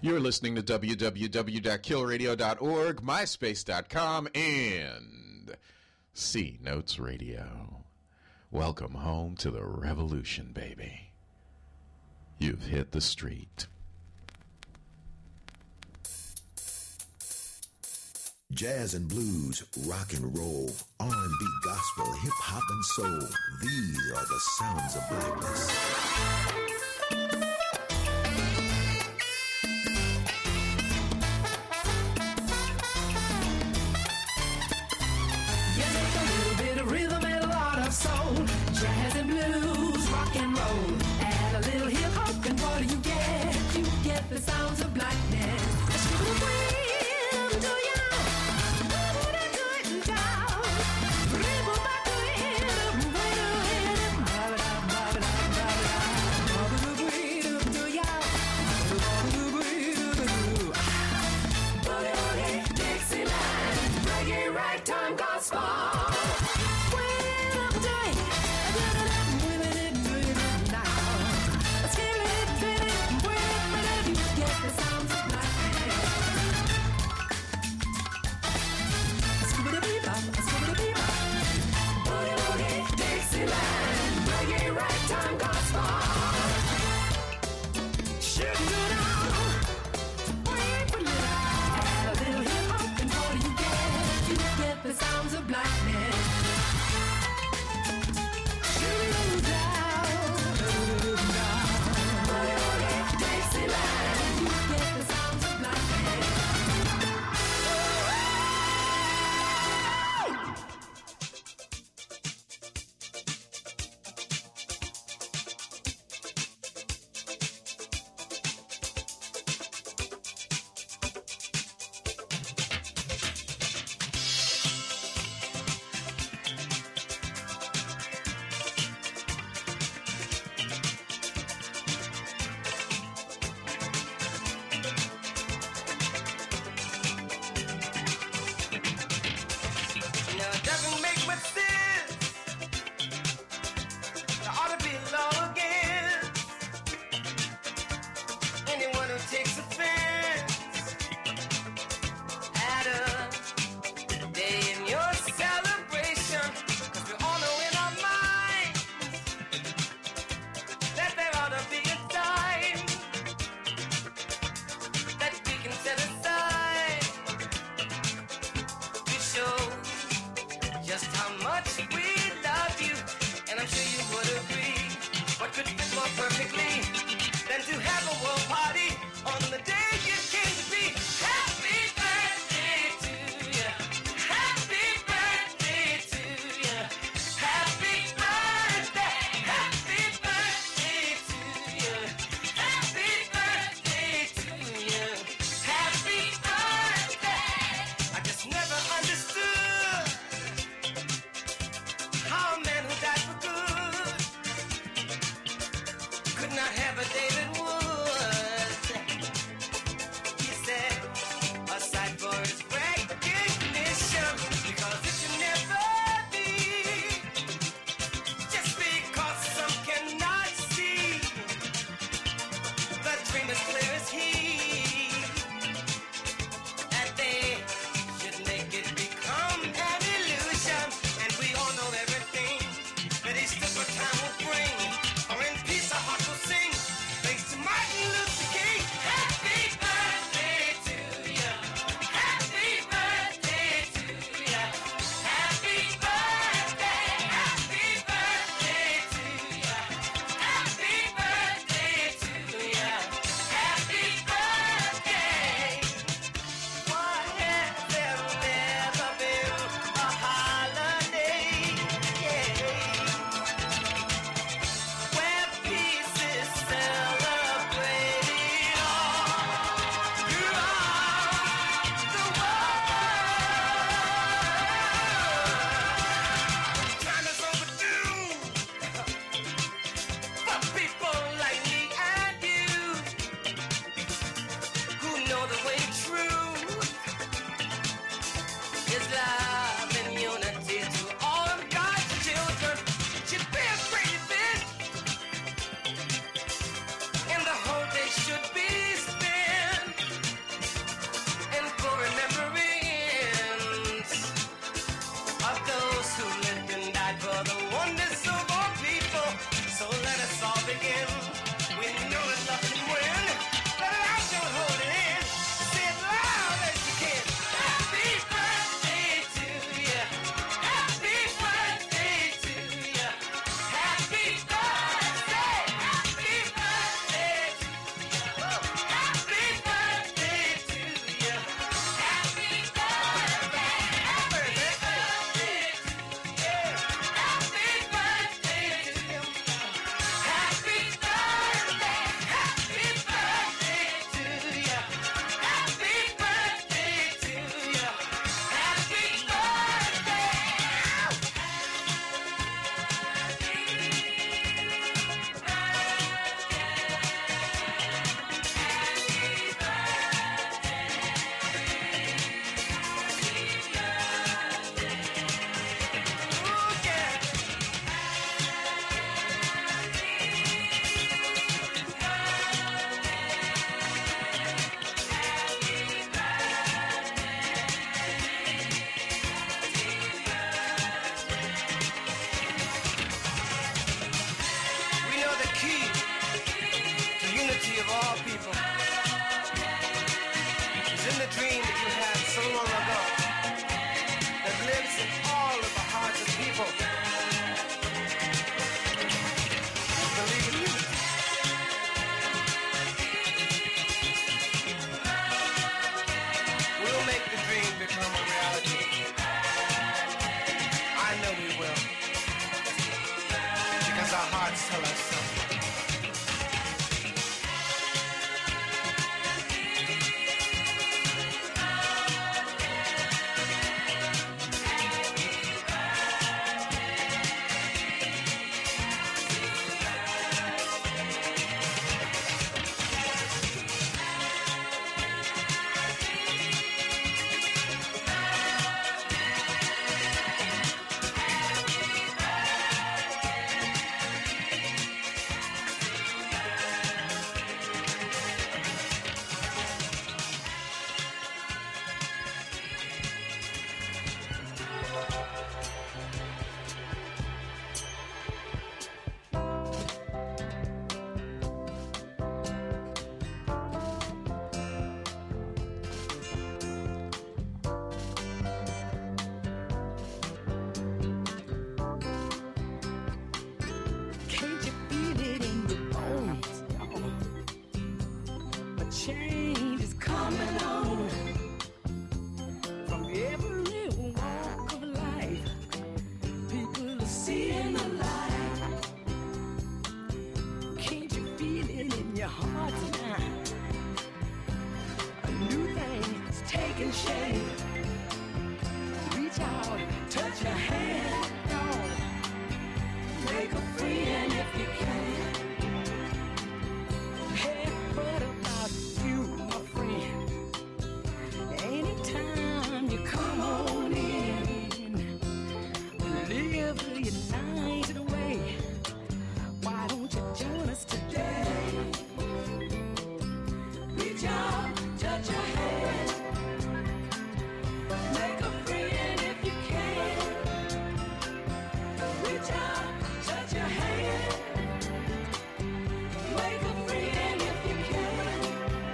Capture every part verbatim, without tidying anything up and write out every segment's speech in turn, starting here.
You're listening to w w w dot kill radio dot org, myspace dot com, and C Notes Radio. Welcome home to the revolution, baby. You've hit the street. Jazz and blues, rock and roll, R and B, gospel, hip-hop, and soul. These are the sounds of blackness. Soul, jazz and blues, rock and roll. Add a little hip hop, and what do you get? You get the sounds of blackness. Shoot a wheel, do ya? Put it to it and down. Dribble back to it, way to it. Bob it up, bob it up, bob it up. Bob it up, do ya? Bob it up, do. Boogie, boogie, Dixieland, reggae, ragtime, gospel. The sounds of blackness. Shoot down, down. Dixieland, you get the sounds of blackness. Should be spent change is coming on from every walk of life. People are seeing the light. Can't you feel it in your heart tonight? A new thing is taking shape. Reach out, touch your hand, no. Make her free, and if you can. Hey, what about you, my friend? Anytime you come on in, live your night away. Why don't you join us today? Reach out, touch your hand. Make her free, and if you can. Reach out, touch your hand. Make her free, and if you can.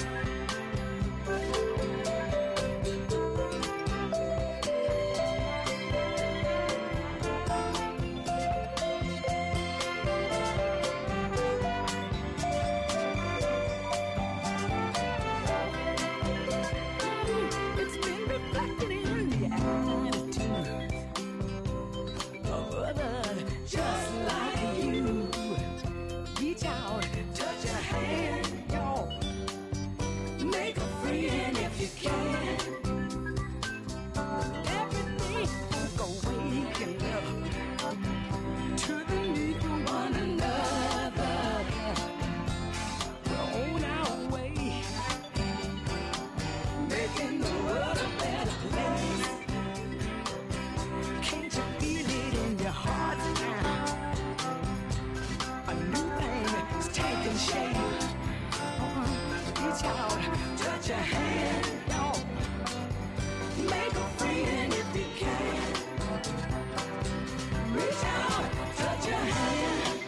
It's been reflected in the attitude of others just like you. Reach out, touch your hand, y'all. Make her free, and if you can. Everything go waking up to the need for one another. We're on our way, making the world a better place. Can't you feel it in your heart now? A new thing is taking shape. Reach out, touch your hand, y'all. Make her free, and if you can. Reach out, touch your hand.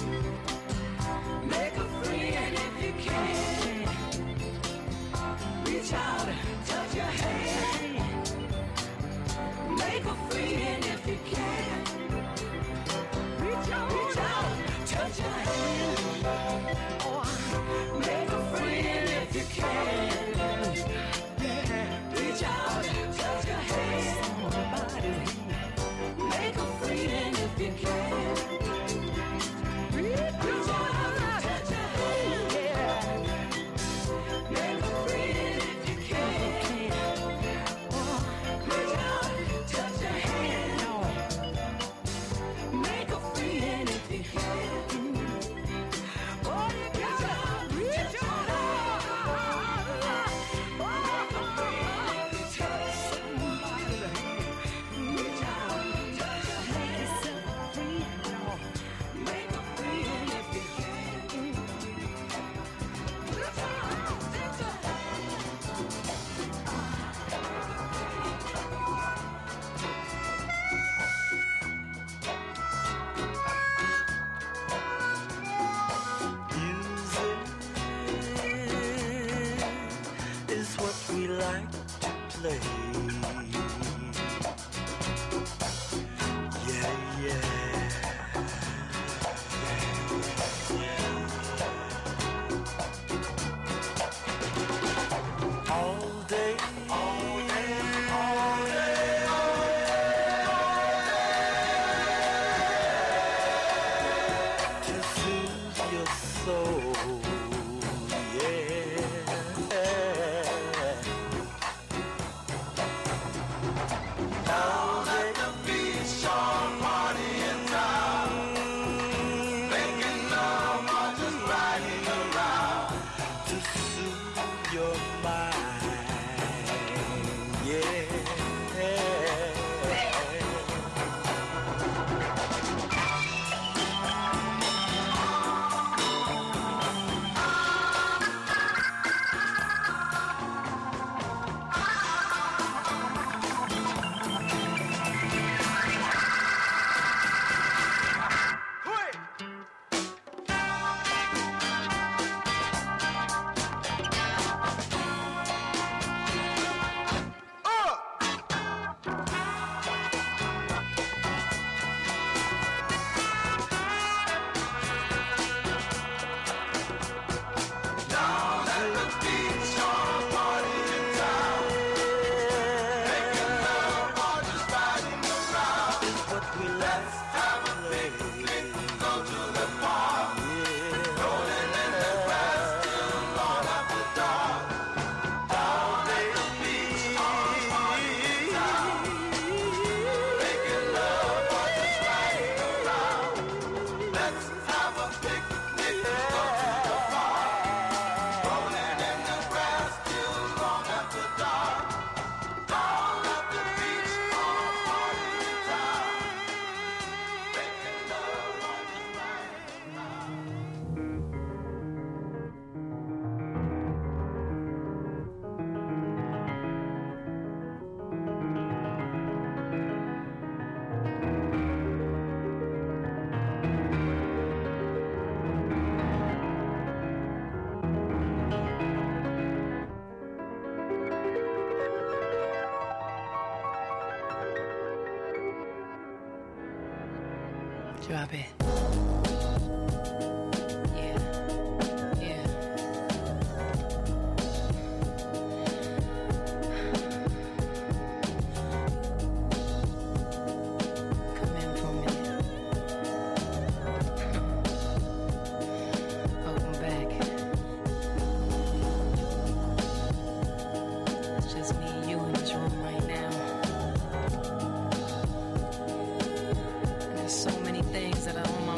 Make her free, and if you can. Reach out, touch your hand. Make her free, and if you can. Reach out, reach out, touch your hand. Oh, make her free, and if you can. Yeah, reach out, touch your hand. Somebody's hand. Make her free, and if you can. Reach out, touch your hand. Yeah, make her free, and if you can. Oh, reach out, touch your hand. No. Make her free, and if you can. Oh, you gotta reach out. Make her free, and if you can. Somebody's hand. Reach out, touch your hand. Set her free. No. Make her free, and if you can. Reach out, touch your hand. Music is what we like to play. Yeah, yeah. All day, all day, all day, to soothe your soul. Yeah. Drop it. Yeah. Yeah. Come in for a minute. Welcome back. It's just me and you in this room right now. And there's so many things that are on my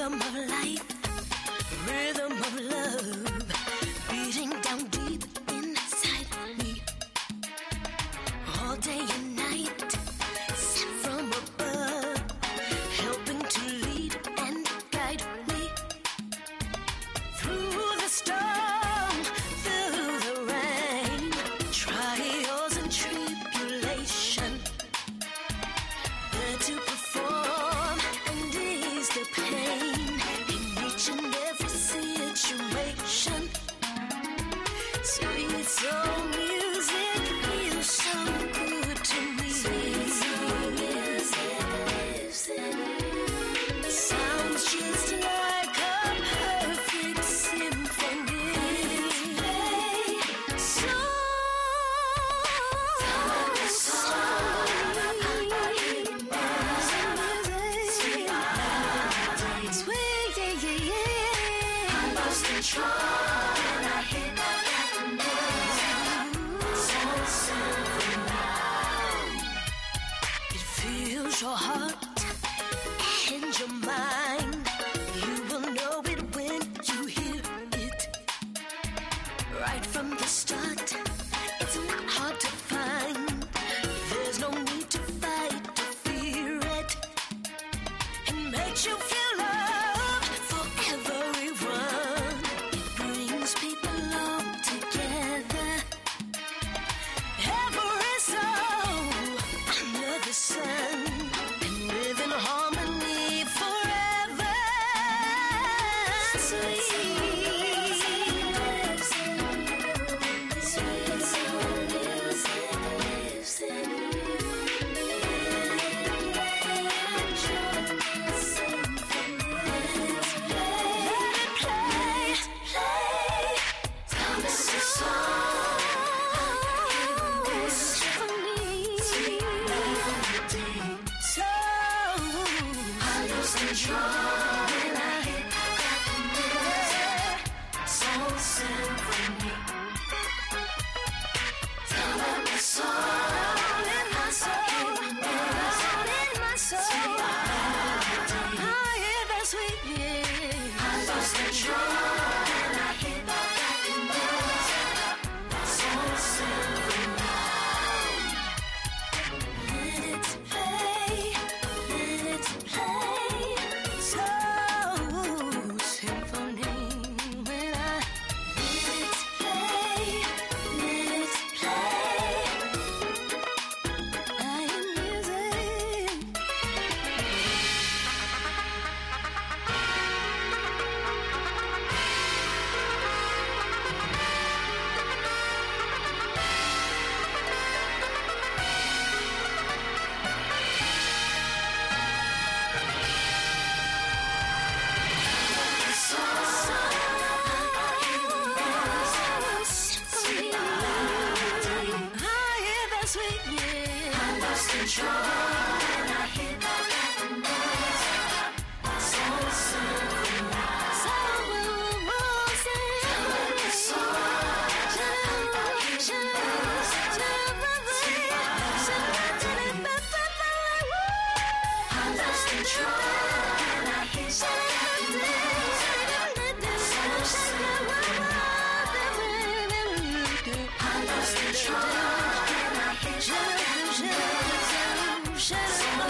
Rhythm of life, rhythm of love, beating down deep inside me. All day and night, sent from above, helping to lead and guide me. Through the storm, through the rain, trials and tribulation, there to perform and ease the pain in each and every situation. Sweet soul music feels so good to me. Sweet soul music lives in you. Sounds just like a perfect symphony. So sweet, yeah, yeah, yeah. I lost control and I hit that soul symphony. It fills your heart and your mind. You will know it when you hear it. Right from the start, it's not hard to find. There's no need to fight to fear it. It makes you feel loved for everyone. It brings people all together. Every soul under the sun, and live in harmony forever. Sweet sweet soul music lives in you. Enjoy the symphony. Let it play, play. Tell me the song. Symphony. Sweet melody. So I lose control when I hit that music. Soul symphony. Tell me the song in my soul. Soul in my soul. I hear that sweet, yeah. I lost control when I hit that music. Soul symphony. Let it play, let it play. Soul symphony. When I let it play, let it play. I am music. Control and I hit that music. Soul symphony. Tell me the song. I lost control and I hit that music. Soul symphony. I lost control and I hit that music.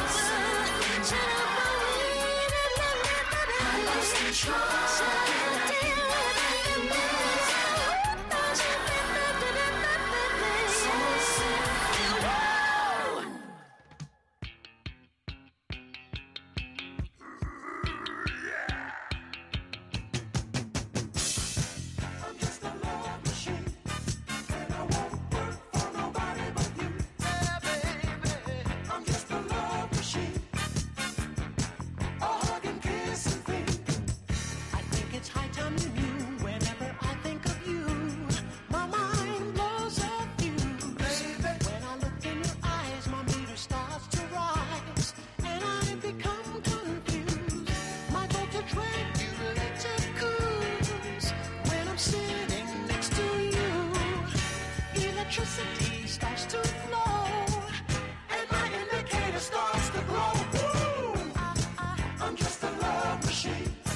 Electricity starts to flow, and my indicator starts to glow. Ooh, I, I, I'm just a love machine.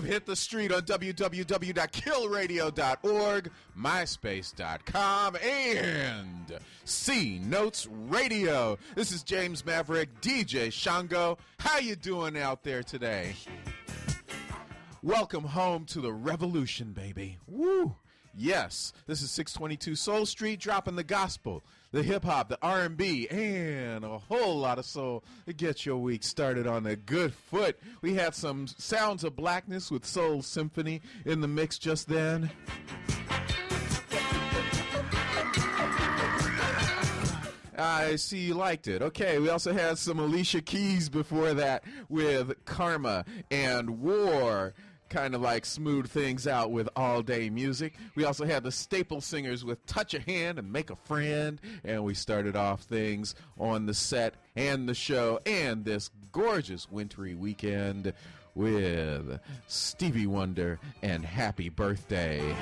hit the street on w w w dot kill radio dot org, myspace dot com, and C Notes Radio. This is James Maverick, D J Shango. How you doing out there today? Welcome home to the revolution, baby. Woo! Yes, this is six twenty-two Soul Street, dropping the gospel, the hip-hop, the R and B, and a whole lot of soul to get your week started on a good foot. We had some Sounds of Blackness with Soul Symphony in the mix just then. I see you liked it. Okay, we also had some Alicia Keys before that with Karma and War. Kind of like smooth things out with all day music. We also had the Staple Singers with Touch a Hand and Make a Friend. And we started off things on the set and the show and this gorgeous wintry weekend with Stevie Wonder and Happy Birthday.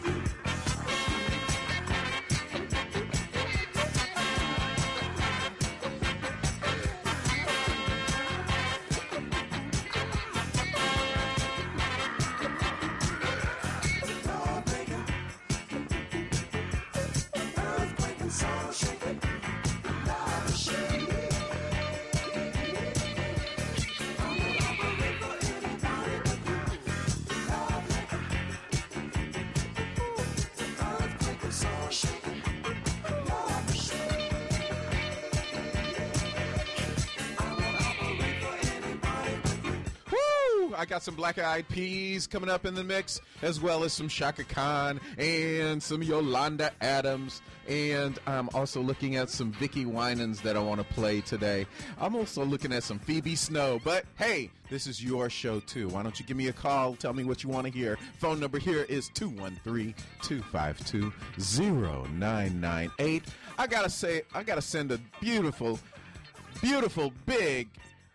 I got some Black Eyed Peas coming up in the mix, as well as some Shaka Khan and some Yolanda Adams. And I'm also looking at some Vicky Winans that I want to play today. I'm also looking at some Phoebe Snow. But hey, this is your show too. Why don't you give me a call? Tell me what you want to hear. Phone number here is two one three, two five two, zero nine nine eight. I gotta say, I gotta send a beautiful, beautiful, big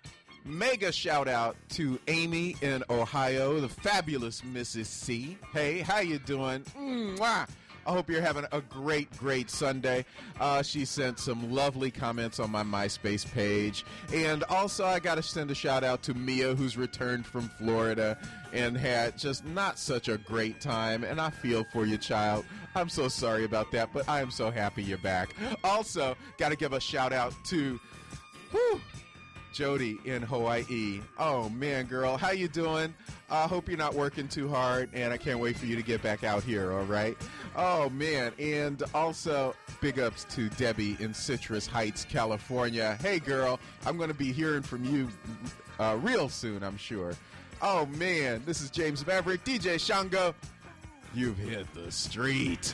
mega shout out to Amy in Ohio, the fabulous Missus C. Hey, how you doing? Mwah. I hope you're having a great, great Sunday. Uh, she sent some lovely comments on my MySpace page. And also, I got to send a shout out to Mia, who's returned from Florida and had just not such a great time. And I feel for you, child. I'm so sorry about that, but I am so happy you're back. Also, got to give a shout out to whew, Jody in Hawaii. Oh man, girl, how you doing? I uh, hope you're not working too hard, and I can't wait for you to get back out here, all right? Oh man, and also big ups to Debbie in Citrus Heights, California. Hey girl, I'm going to be hearing from you uh, real soon, I'm sure. Oh man, this is James Maverick, D J Shango. You've hit the street.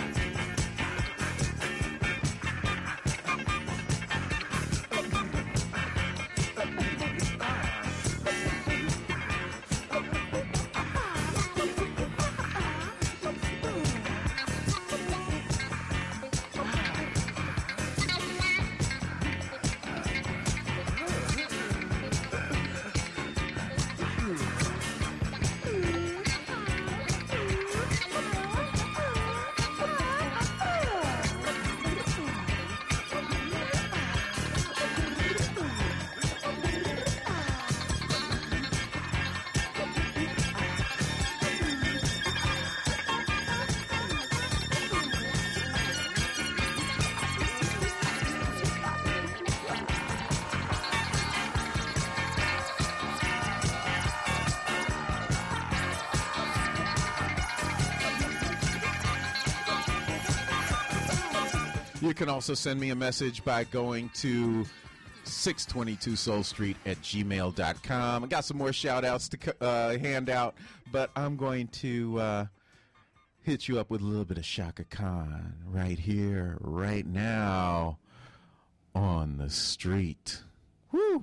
You can also send me a message by going to six twenty-two Soul Street at gmail dot com. I got some more shout-outs to uh, hand out, but I'm going to uh, hit you up with a little bit of Shaka Khan right here, right now, on the street. Woo!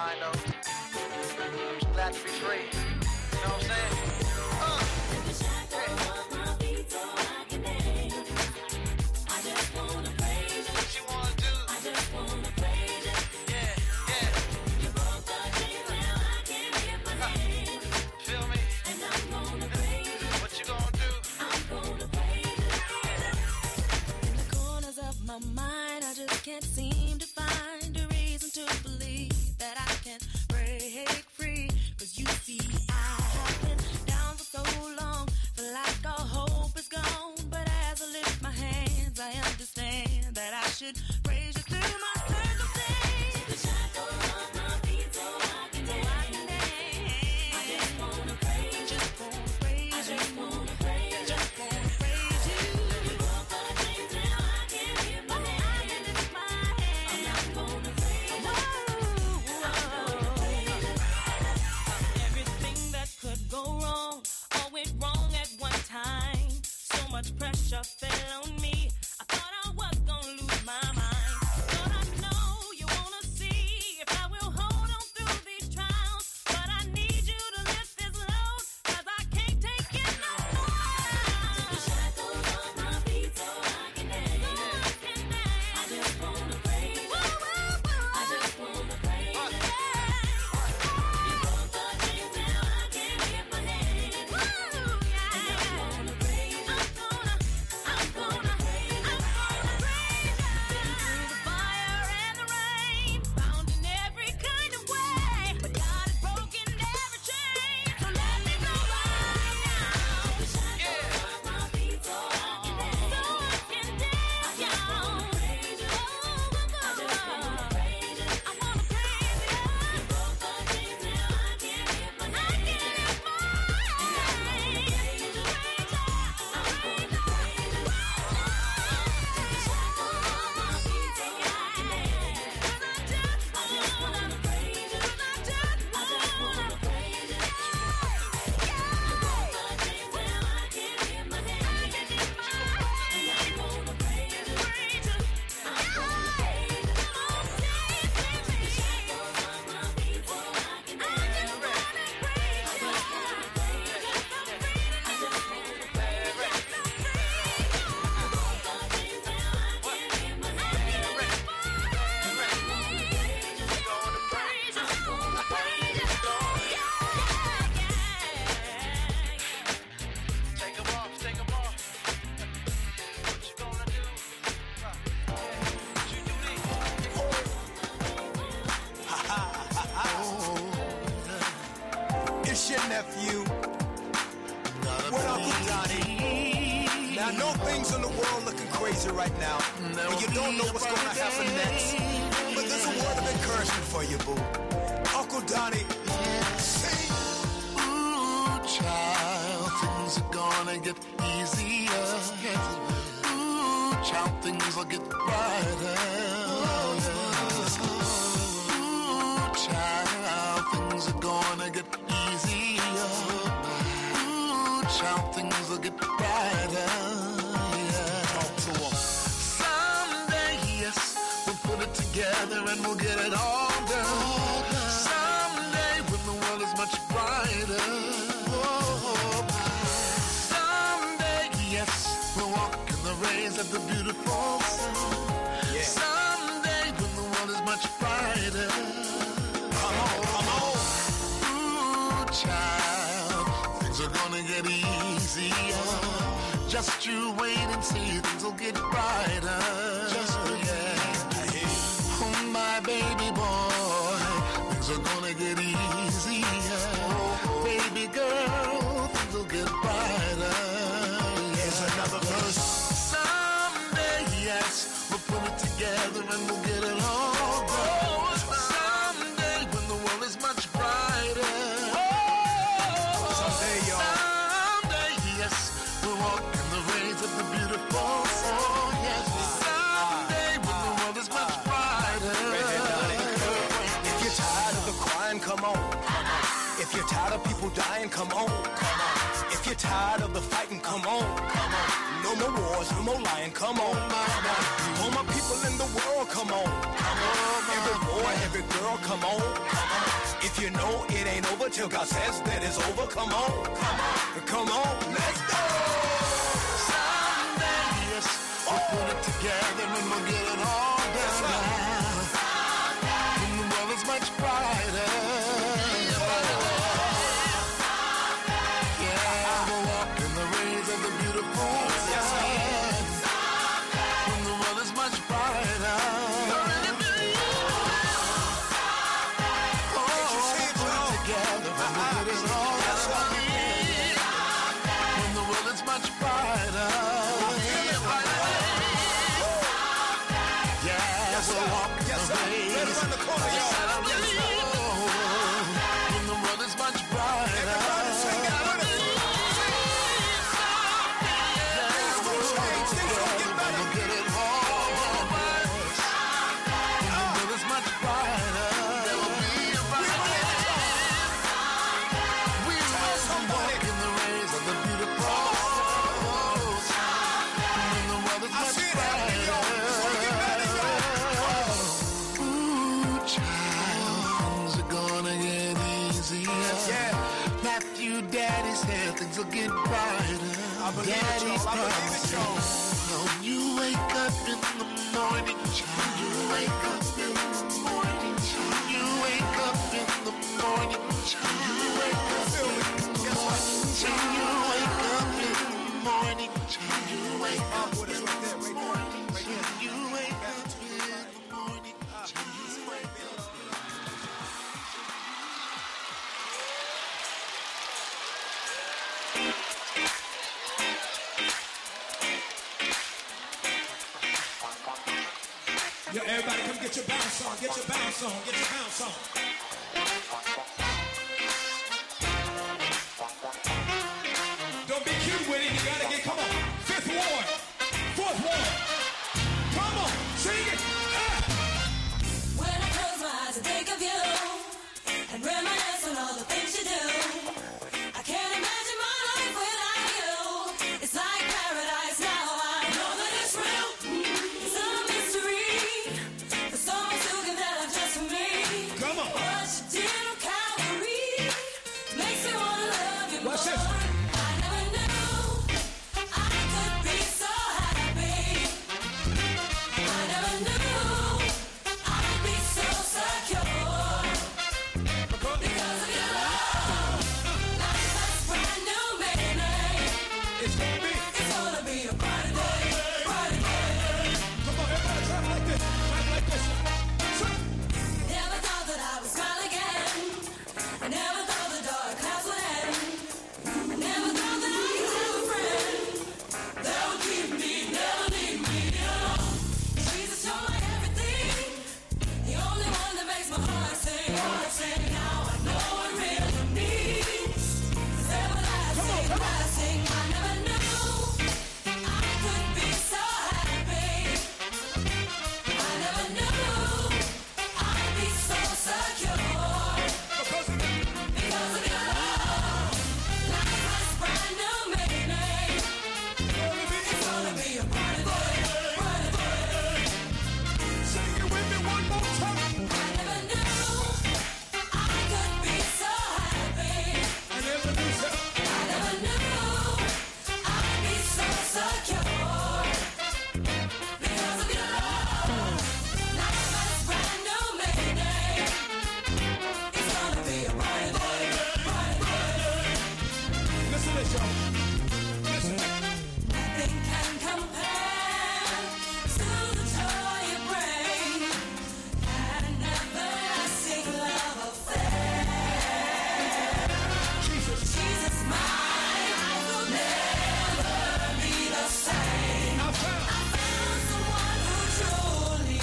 mind though. I'm just glad to be free. You know what I'm saying? Uh. Hey. What you wanna do? Yeah, yeah. Feel me? What you gonna do? In the corners of my mind, I just can't seem to find a reason to believe that I can break free. Cause you see, I have been down for so long, feel like all hope is gone. But as I lift my hands, I understand that I should praise you through my circumstance. Take the shackles off my feet so I can dance. I just wanna praise you. Just wanna praise you. I just wanna praise you. Just wanna praise you. You walk the things now I can lift my hands. I can lift my hands. I'm not gonna praise you. I'm gonna praise you. Everything that could go wrong, all went wrong at one time. So much pressure fell on me. I thought I was gonna lose my mind. Thought I know you wanna see if I will hold on through these trials. But I need you to lift this load, cause I can't take it no more. Take the shackles off my feet so I can dance. So I can dance. I just wanna praise you. I just wanna praise you. You broke the chains, now I can lift my hands. I just wanna praise you. I'm gonna, I'm gonna, I'm gonna praise you. Been through the fire and the rain, found in every kind of way, but God has broken every chain, so let me go right now. Take the shackles off my feet so I can dance. So I can dance, y'all. I just wanna praise you. I wanna praise you. You broke the chains, now I can lift my hands. I can lift my hands. Praise you, praise you. I'm gonna praise you. Take the shackles off my feet so I can dance. 'Cause I just wanna praise you. 'Cause I just wanna praise you. You broke the chains, now I can lift my hands. I can lift my hands. And I'm gonna praise you. Praise you. I'm gonna praise you. Come on, dance with me. Take the shackles off my feet so I can dance. I just wanna praise you. I just wanna praise you. I just wanna praise you. Just so free. You broke the chains, now I can lift my hands. I can lift my hands. I'm gonna praise you. I'm gonna praise you. Yeah, yeah. Take 'em off, take 'em off. What you gonna do? Uh, what you do this? It's your nephew, what Uncle Donnie. Now I know things in the world looking crazy right now, and you don't know what's gonna happen next. But there's a word of encouragement for you, boo. Uncle Donnie, sing. Ooh, child, things are gonna get easier. Ooh, child, things will get brighter. Ooh, child, things are gonna get easier. Ooh, child, things will get brighter. Yeah. Talk to him. Someday, yes, we'll put it together and we'll get it all done. Someday, when the world is much brighter. Someday, yes, we'll walk in the rays of the beautiful sun. Yeah. Someday, when the world is much brighter. Come on, come on. Ooh, child, things are gonna get easier. Just you wait and see, things will get brighter. Just yeah. I hear you. Oh, my baby boy, things are gonna get easier. Baby girl, things will get brighter. Here's another verse. Someday, yes, we'll put it together and we'll get it all done. Someday, when the world is much brighter. Someday, y'all. Someday, yes, we'll walk in the rays of the beautiful sun. Yes, someday, when the world is much brighter. Redhead Donnie. If you're tired of the crying, come on. If you're tired of people dying, come on. Come on. If you're tired of the fighting, come on. Come on. No more war, boys, no more lying, come on. All my people in the world, come on. Every boy, every girl, come on. If you know it ain't over till God says that it's over, come on. Come on, let's go. Someday, yes, we'll put it together and we'll get it all done. When the world is much brighter. Yeah, we'll walk in the rays of the beautiful sun. When the world is much brighter. Oh, we'll put it together and we'll get it all done. When the world is much brighter. Yeah, we'll walk in the rays of the sun. When the world is much brighter. Daddy said things will get brighter. Daddy's promise. When you wake up in the morning, child, you wake up in the morning, child, you wake up in the morning, child, you wake up in the morning, child, you wake up in the morning, child, you wake up in the morning, child, you wake up in the morning, child, you wake up. Yo, everybody come get your bounce on, get your bounce on, get your bounce on. Don't be cute with it, you gotta get, come on. Fifth ward, fourth ward. Come on, sing it. Ah. When I close my eyes and think of you and reminisce on all the things you do, I can't imagine my life without you. It's like paradise now, I know that it's real. It's a mystery. There's so much you can tell just for me. Come on. What you did on Calvary makes me wanna love you more. Watch this. I never knew I could be so happy. I never knew I'd be so secure because of your love. Life has brand new meaning. It's gonna be. It's gonna be a brighter day, brighter day. Come on, everybody clap like this, clap like this. Sing. Never thought that I would smile again. I never thought the dark clouds would end. I never thought that I could have a friend that would keep me, never leave me alone. Jesus, you're my everything. The only one that makes my heart sing, heart sing. Now I know what really means. It's everlasting, lasting. I never knew I could be so happy. I never knew I'd be so secure Because of it. because of your love. Life has brand new meaning. It's gonna be a brighter day, brighter day. Sing it with me one more time. I never knew I could be so happy. I never knew so. I never knew I'd be so secure because of your love. Life has brand new meaning. It's gonna be a brighter day, brighter day. Listen to this, y'all. Listen. Nothing can compare to the joy you bring. An everlasting love affair. Jesus. Jesus, my life will never be the same. I found. I found someone who truly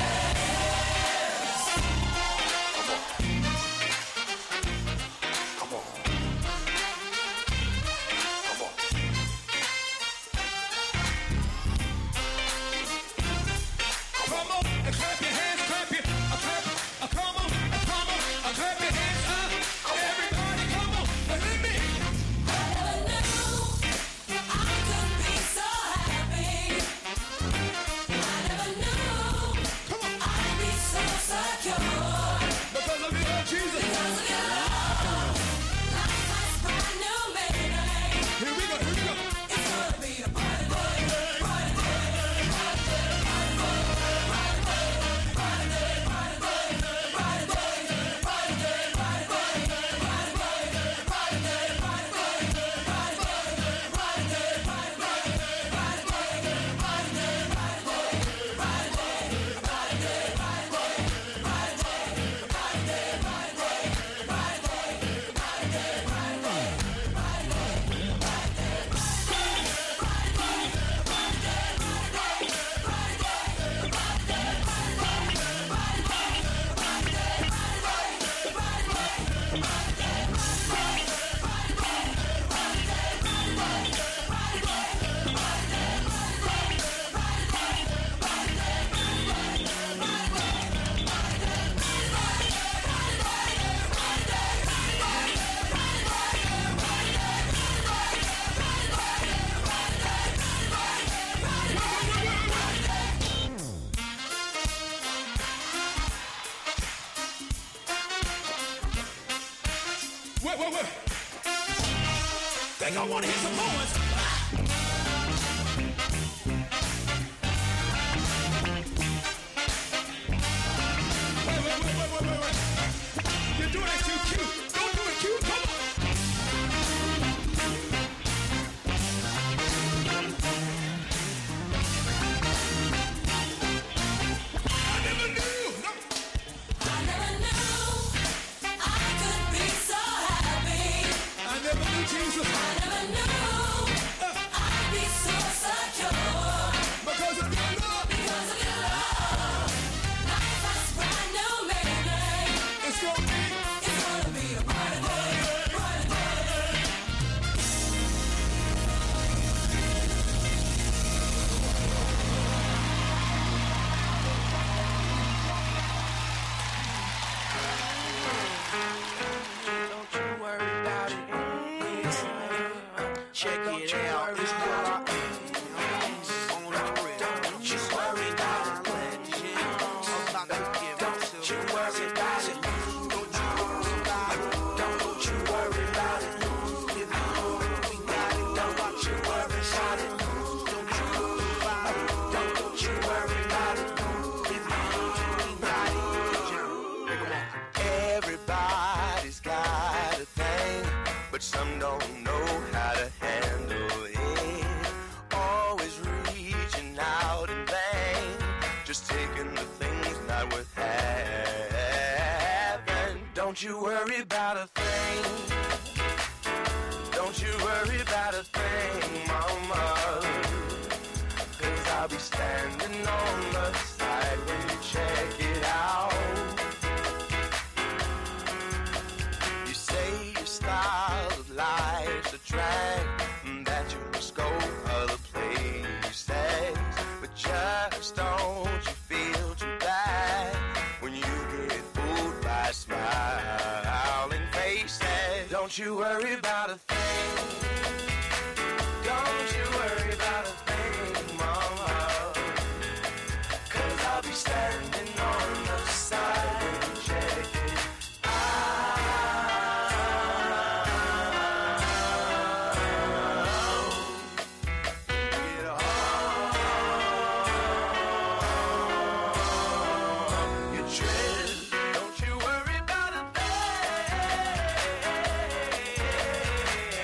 cares. Wait, wait, wait. Think I want to hear some noise. Wait, wait, wait, wait, wait, wait, wait. You're doing it too cute. Don't do it cute. Come on. I never knew. No. I never knew I could be so happy. I never knew Jesus. I never knew I'd be so secure. Because of your love. Because of your love. Life has brand new meaning. It's gonna be. It's gonna be a brighter day, brighter day. Don't you worry about it. Check it out. It's not on the real. Don't you worry about it. Don't you worry about it. Don't you worry about it. Don't you worry about it. If you know we got it, don't you worry about it. Don't you worry about it. Don't you worry about it. If you know we got it. Everybody's got a thing, but some don't know how to handle it. Always reaching out in vain, just taking the things not worth having. Don't you worry about a thing. Don't you worry about a thing, mama. Cause I'll be standing on the side when you check it out. You say your style of life's a drag, that you must go other places. But just don't you feel too bad when you get fooled by smiling faces. Don't you worry about a thing. Don't you worry about a thing, mama. Cause I'll be standing on the side when you check it Don't you worry about a thing.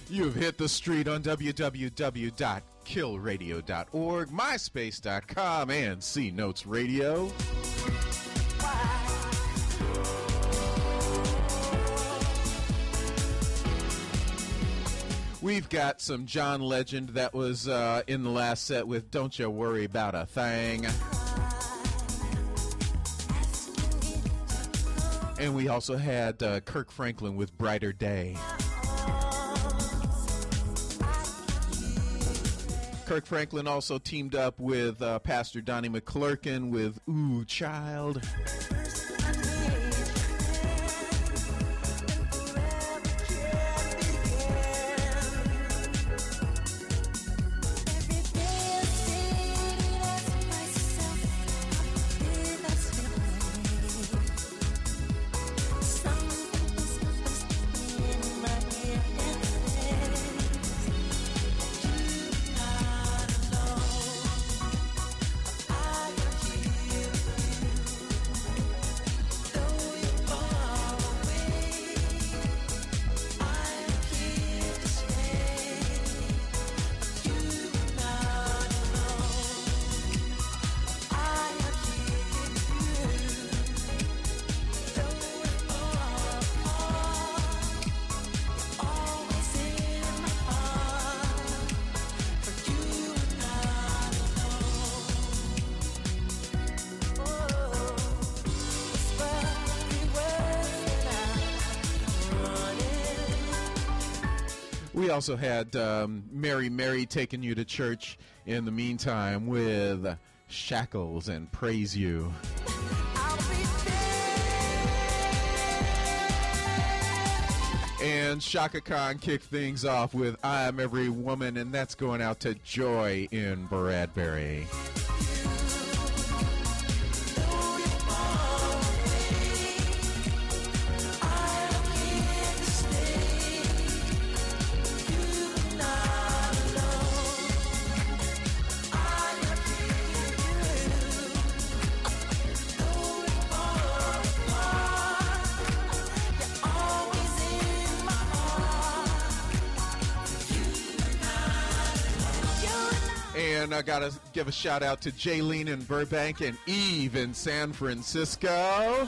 You've hit the street on w w w dot kill radio dot org, myspace dot com, and C Notes Radio. We've got some John Legend that was uh, in the last set with Don't You Worry About a Thing. And we also had uh, Kirk Franklin with Brighter Day. Kirk Franklin also teamed up with uh, Pastor Donnie McClurkin with Ooh Child. We also had um, Mary Mary taking you to church in the meantime with Shackles and Praise You. And Shaka Khan kicked things off with I Am Every Woman, and that's going out to Joy in Bradbury. And I gotta give a shout out to Jaylene in Burbank and Eve in San Francisco.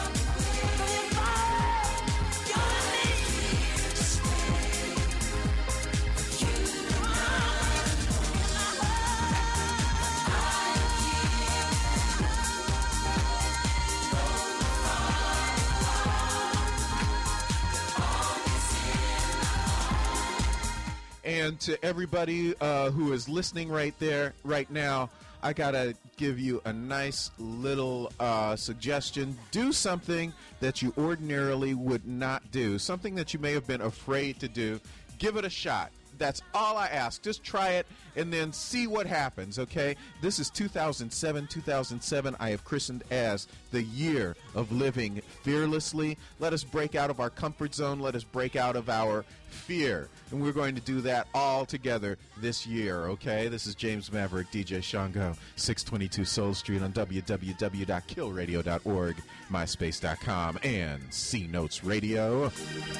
And to everybody uh, who is listening right there, right now, I gotta give you a nice little uh, suggestion. Do something that you ordinarily would not do, something that you may have been afraid to do. Give it a shot. That's all I ask. Just try it and then see what happens, okay? This is two thousand seven. two thousand seven I have christened as the year of living fearlessly. Let us break out of our comfort zone. Let us break out of our fear. And we're going to do that all together this year, okay? This is James Maverick, D J Shango, six twenty-two Soul Street on w w w dot kill radio dot org, myspace dot com, and C Notes Radio.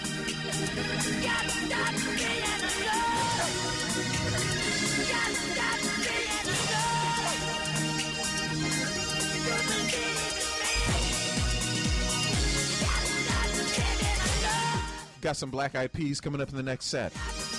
Got some Black Eyed Peas coming up in the next set.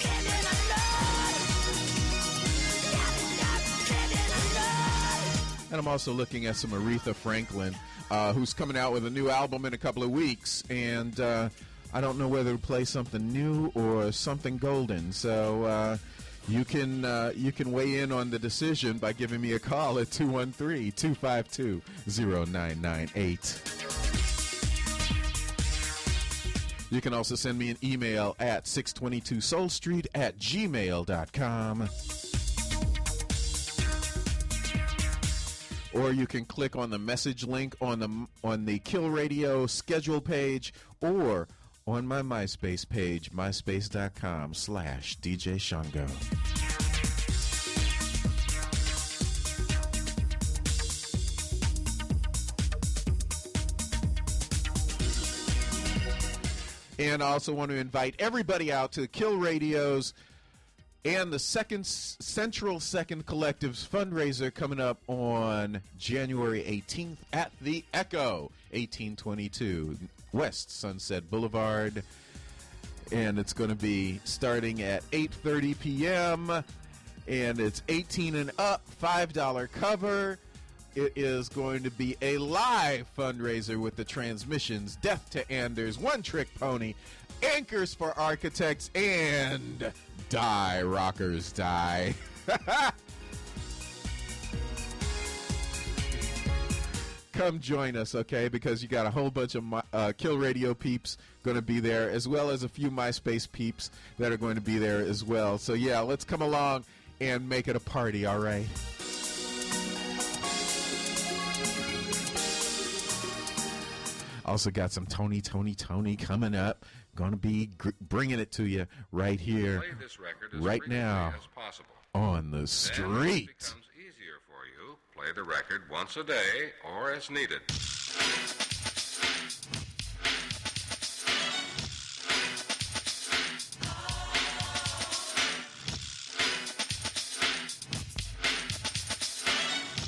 And I'm also looking at some Aretha Franklin, uh, who's coming out with a new album in a couple of weeks. And uh, I don't know whether to play something new or something golden. So uh, you can uh, you can weigh in on the decision by giving me a call at two one three, two five two, zero nine nine eight. You can also send me an email at six twenty-two soul street at gmail dot com. Or you can click on the message link on the on the Kill Radio schedule page or on my MySpace page, myspace dot com slash D J Shango. And I also want to invite everybody out to Kill Radio's and the Second Central Second Collective's fundraiser coming up on January eighteenth at the Echo, eighteen twenty-two West Sunset Boulevard. And it's going to be starting at eight thirty p.m. And it's eighteen and up, five dollars cover. It is going to be a live fundraiser with the transmissions, Death to Anders, One Trick Pony, Anchors for Architects, and Die Rockers Die. Come join us, okay? Because you got a whole bunch of my, uh, Kill Radio peeps going to be there, as well as a few MySpace peeps that are going to be there as well. So, yeah, let's come along and make it a party, all right? Also got some Tony, Tony, Tony coming up. Going to be gr- bringing it to you right here, Play this record as right frequently now, as possible. on the Then, street. when it becomes easier for you, play the record once a day or as needed.